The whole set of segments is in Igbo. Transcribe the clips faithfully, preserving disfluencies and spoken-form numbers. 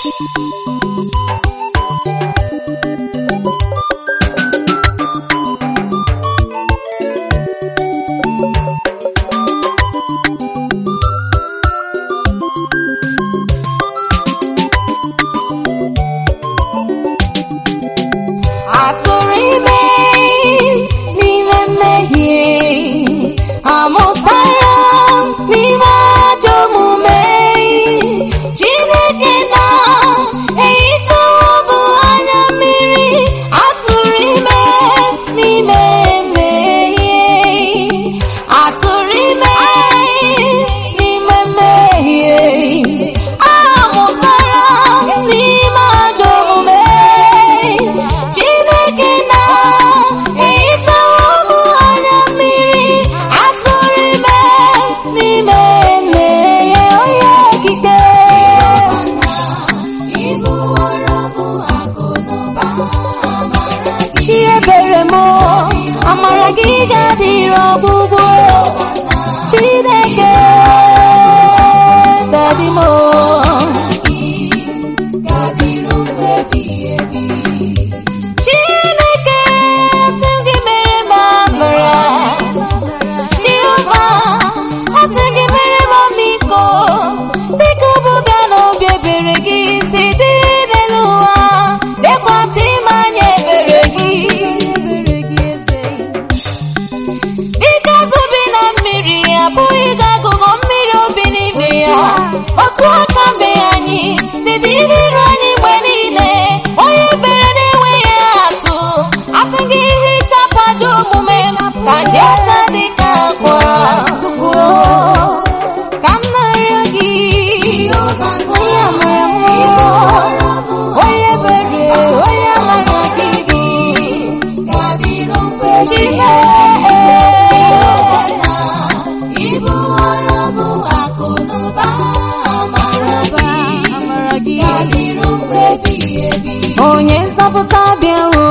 Onye nzọpụta bịawo,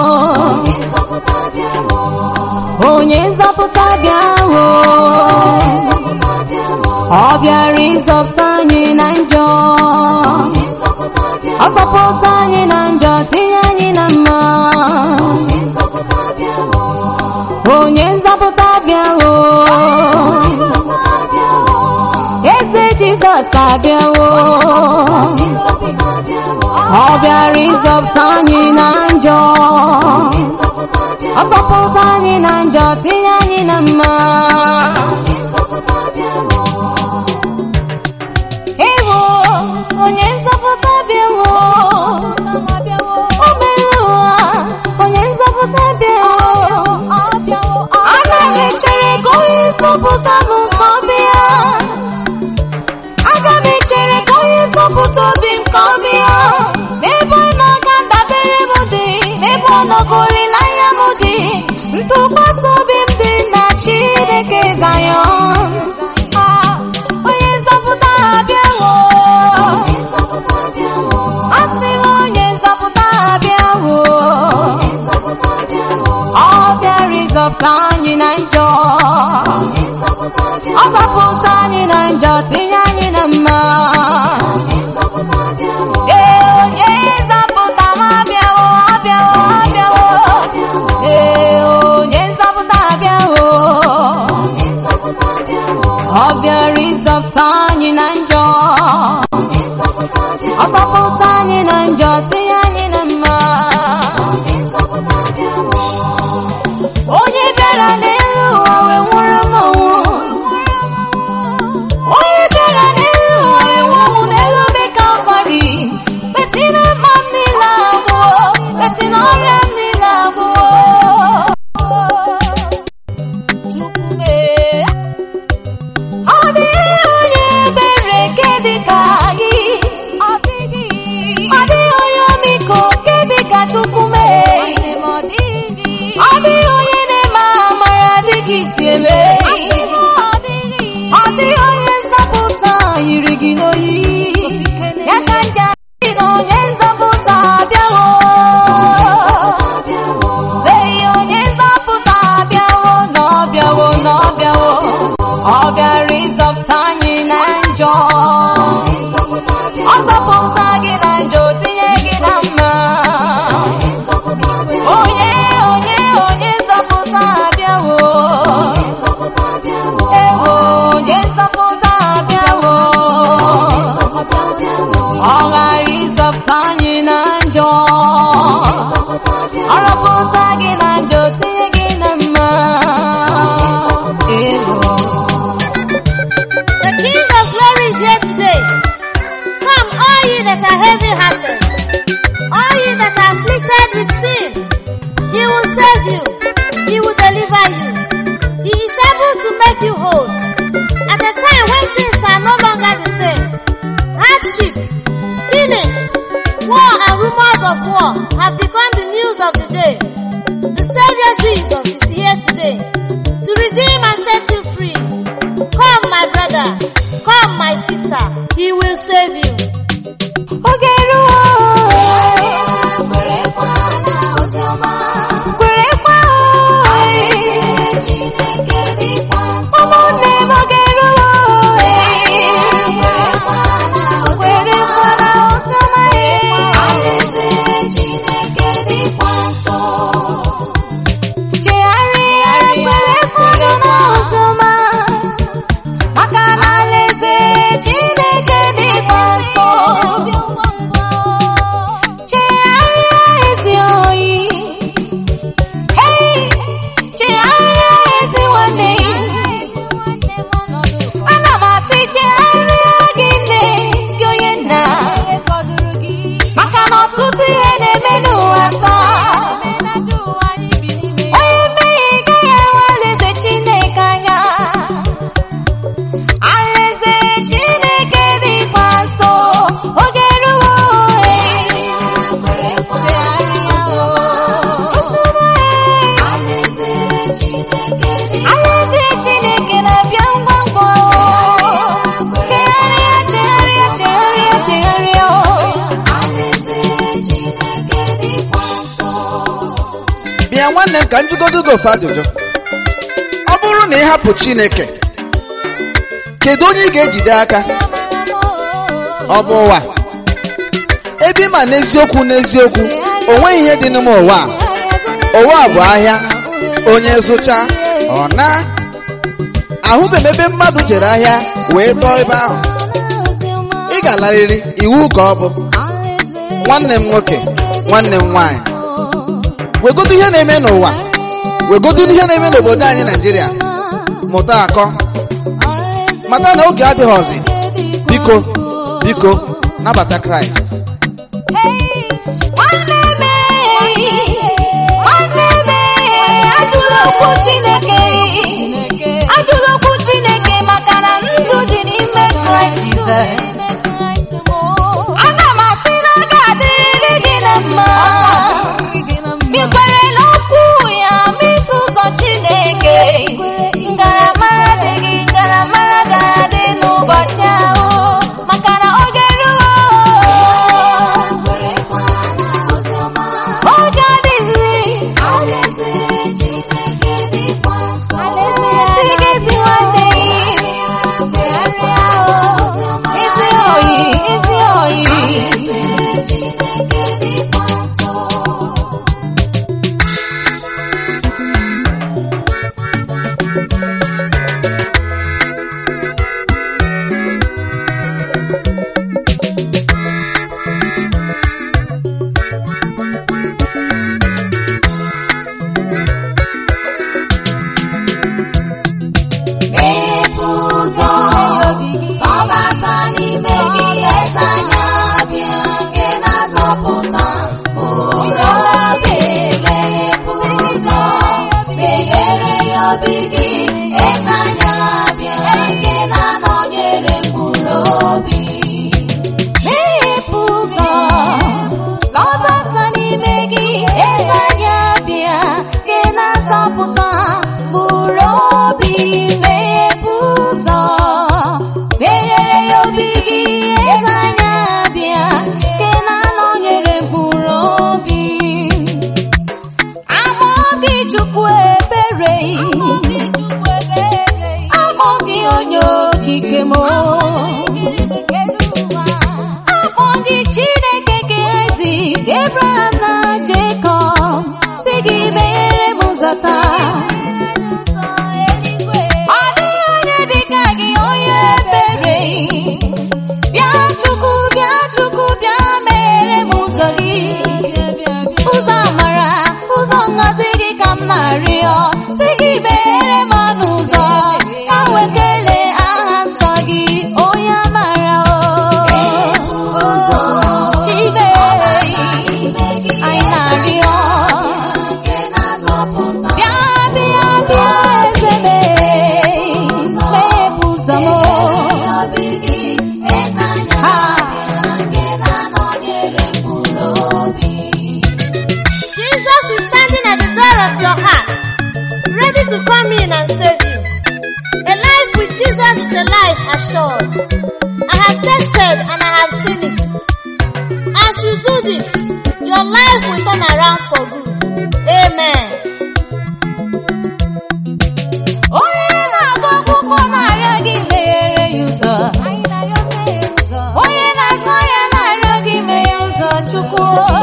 onye nzọpụta bịawo, ọ bịara ịzọpụta anyị na njọ, ọ zọpụta anyị na njọ, tinye anyị na mma. Onye nzọpụta bịawo, eze Jizọs abịawo, ọ bịara ịzọpụta anyị na njọ, ọ zọpụta anyị na njọ, tinye anyị na mma. Ewo, onye nzọpụta bịawo, o mere ụwa, onye nzọpụta bịawo. Ana m echere ka onye nzọpụta m nke ọ bịa, aga m echere ka onye nzọpụta obi m ka ọ bịa. N'ebe ọ nọ ka ndabere m dị, n'ebe ọ nọ ka olileanya m dị, ntụkwasị obi m dị na Chineke Zayọn. Onye nzọpụta abịawo, asị m onye nzọpụta abịawo, ọ bịara ịzọpụta anyị na njọ, ọ zọpụta anyị na njọ, tinye anyị na mma. Ee, onye nzọpụta m abịawo, abịawo, abịawo. Ee, onye nzọpụta abịawo, ọ bịara ịzọpụta anyị na njọ, ọ zọpụta anyị na njọ, tinye anyị na mma. Onye bịara n'elu ụwa wee nwụrụ m ọnwụ, onye bịara n'elu ụwa wee nwụrụ m n'elu obe Kalvarị, mesi na mma m niile abụọ, mesi na ọrịa m niile abụọ. Chukwu mee, ọ dịghị onye ebere nke dị ka gị, ọ dịghị onye ọmịiko nke dị ka Chukwu mee, ọ dịghị onye na-eme amara dịka isi eme, ọ dịghị onye nzọpụta yiri gị n'oyiyi. Ya ka nje asị na onye nzọpụta abịawo, ee, onye nzọpụta abịawo, na ọ bịawo, na ọ bịawo, ọ bịara ịzọpụta anyị na njọ, ọ zọpụta gị na Jesus is here today to redeem and set you free. Come, my brother. Come, my sister. He will save you. Ogeruo. Kwerekwa na oziọma. Kwerekwa o. Chineke dịkwa nso. Ụmụnne m ogeruo. Kwerekwa na oziọma. Alaeze Chineke dịkwa nso. Chegharịa kwerekwa na oziọma. Maka na alaeze Chineke dịkwa nso. Chegharịa ezi oyi. Hey! Chegharịa ezi nwanne. Ana m asị chegharịa gị nne gị onye nna. Maka na ọtụtụ ihe na-eme n'ụwa taa. Onye mmehie gaghị ahụ alaeze Chineke anya. Alaeze Chineke dịkwa nso. Oge eruwo. Alaeze Chineke na-abịa ngwa ngwa. Chegharịa, chegharịa, chegharịa, chegharịa. Bịa nwanne m ka m jụgodu gị ofe ajụjụ. Ọ bụrụ na ị hapụ Chineke, kedu onye ị ga-ejide aka? Ọ bụ ụwa? Ebe ị ma n'eziokwu n'eziokwu o nweghị ihe dị n'ime ụwa a. Ụwa bụ ahịa, onye zụcha ọ na. Ahụbeghị ebe mmadụ jere ahịa wee tọọ ebe ahụ. Ị ga-alarịrị iwu ka ọ bụ. Nwanne m nwoke, nwanne m nwaanyị, wegodu ihe na-eme n'ụwa, wegodu ihe na-eme n'obodo anyị Naịjirịa, mụta akọ, mata na oge adịghịzi. Biko biko nabata Kraịst. Nwanne m, nwanne m, ajụla okwu Chineke. Ajụla okwu Chineke maka na ndụ dị n'ime Kraịst. Ana m asị na ọ ga-adịrịrị gị na mma. Ị kwere n'okwu ya ma iso ụzọ Chineke. Ngaramara dị gị, ngaramara ga-adị n'ụbọchị ahụ. Maka na oge eruwo. Oge adịghị. Alaeze Chineke dịkwa nso. Alaeze ezi nwanne. Chegharịa o. Ezi oyi, ezi oyi. Alaeze Chineke dịkwa nso. Mepe ụzọ, ọbata n'ime gị, eze anya bịa nke na-azọpụta. Ụlọ gị mepe ụzọ, meghere ya obi gị, eze anya bịa nke na-anọnyere mkpụrụ obi. Mepe ụzọ, ọbata n'ime gị, eze anya bịa nke na-azọpụta. Mkpụrụ obi mepe ụzọ, meghere ya obi gị, eze anya bịa nke na-anọnyere mkpụrụ obi. Amọ gị Chukwu ebere, amọ gị onye okike m, amọ gị Chineke nke ezi Abraham na Jacob, sị gị meghere m ụzọ taa. Ọ dịghị onye dịka gị, onye ebere. Bịa Chukwu, bịa Chukwu, bịa meghere m ụzọ gị. Ụzọ amara, ụzọ ngọzi gị ka m na-arịọ. Sị gị meghere m ọnụ ụzọ, ka wee kelee aha nsọ gị. tasted and I have seen it. As you do this, your life will turn around for good. Amen. Onye na-agụ akwụkwọ na-arịọ gị meghere ya ụzọ. Onye na-azụ ahịa na-arịọ gị meghe ụzọ Chukwu.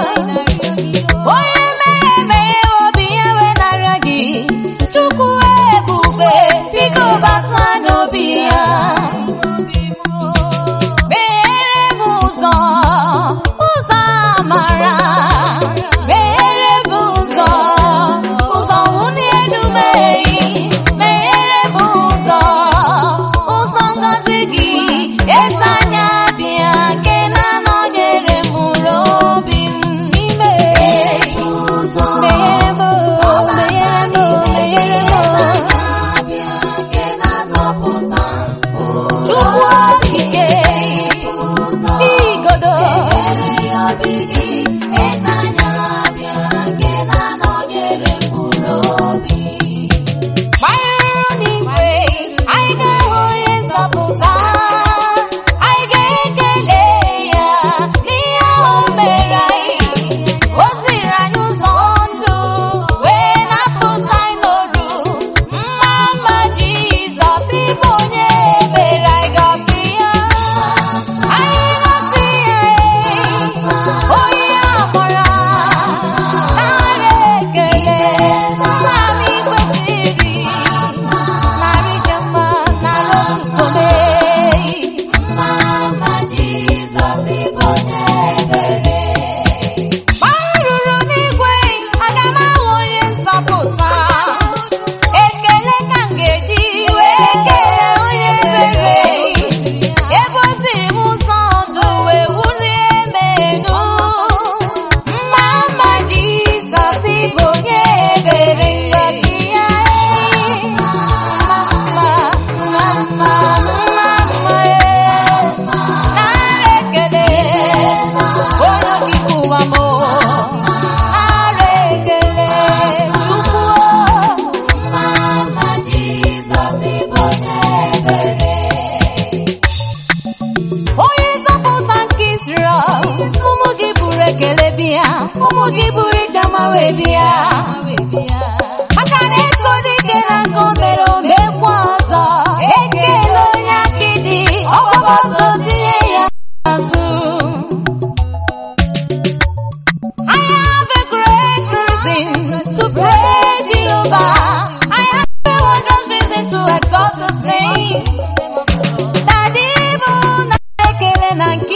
Onye meghe meghe obi ya wee na-arịọ gị. Chukwu ebube biko bata n'obi ya. Meghere m ụzọ, ụzọ amara. Meghere m ụzọ, ụzọ nwunye elu meghe. Meghere m ụzọ, ụzọ ngọzi gị. Eze anya bịa nke na-anọnyere m n'obi m. Meghere m ụzọ, meghere m, meghere m, meghere m. Chukwu okike, igodo. Gbanyere n'igwe, anyị ga-ahụ onye nzọpụta. Anyị ga-ekele ya n'ihe ahụ mere anyị. O ziri anyị ụzọ ndụ wee napụta anyị n'oru. Mma mma Jizọs bụ onye mere anyị gọzi ya. Anyị gọzi ya, onye amara. Narị ekele, narị kwesịrị. Narị dị mma, narị otuto mee. Mma Jizọs bụ onye ebere. Mgbe anyị ruru n'igwe, aga m ahụ onye nzọpụta. Ekele ka m ga-eji wee kelee onye ebere. Ebe o ziri m ụzọ ndụ wee wulie m elu. Mma mma Jizọs bụ onye ebere ngọzi ya. Mma mma, mma mma, mma mma ee. Narị ekele, onye okike ụwa m. Narị ekele, Chukwu. Mma Jizọs bụ onye ebere. Onye nzọpụta nke Israel, ụmụ gị buru ekele bịa, ụmụ gị buru ijama wee bịa. Maka na eso dike na nke o mere o mekwa ọzọ. Ekele onye akịdị, ọgbaba ọzọ tinye ya n'azụ. I have a great reason to praise Jehovah. I have a wondrous reason to exalt His name. Daddy bụ na ekele na nke